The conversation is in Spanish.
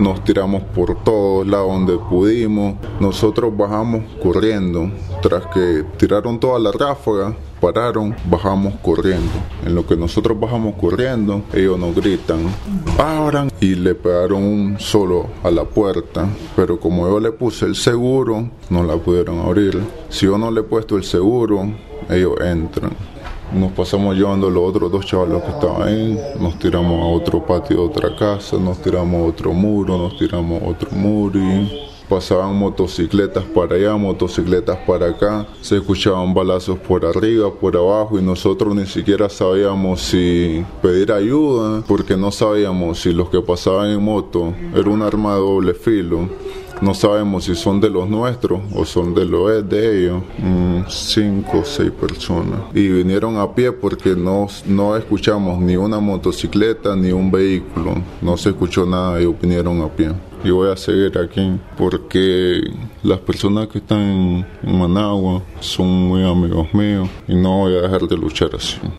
nos tiramos por todos lados donde pudimos. Nosotros bajamos corriendo, tras que tiraron toda la ráfaga, pararon, bajamos corriendo. En lo que nosotros bajamos corriendo, ellos nos gritan, abran, y le pegaron un solo a la puerta, pero como yo le puse el seguro, no la pudieron abrir. Si yo no le he puesto el seguro, ellos entran. Nos pasamos llevando a los otros 2 chavalos que estaban ahí, nos tiramos a otro patio de otra casa, nos tiramos a otro muro, nos tiramos a otro muro y pasaban motocicletas para allá, motocicletas para acá, se escuchaban balazos por arriba, por abajo y nosotros ni siquiera sabíamos si pedir ayuda porque no sabíamos si los que pasaban en moto era un arma de doble filo. No sabemos si son de los nuestros o son de ellos. 5 o 6 personas. Y vinieron a pie porque no escuchamos ni una motocicleta ni un vehículo. No se escuchó nada, ellos vinieron a pie. Y voy a seguir aquí porque las personas que están en Managua son muy amigos míos y no voy a dejar de luchar así.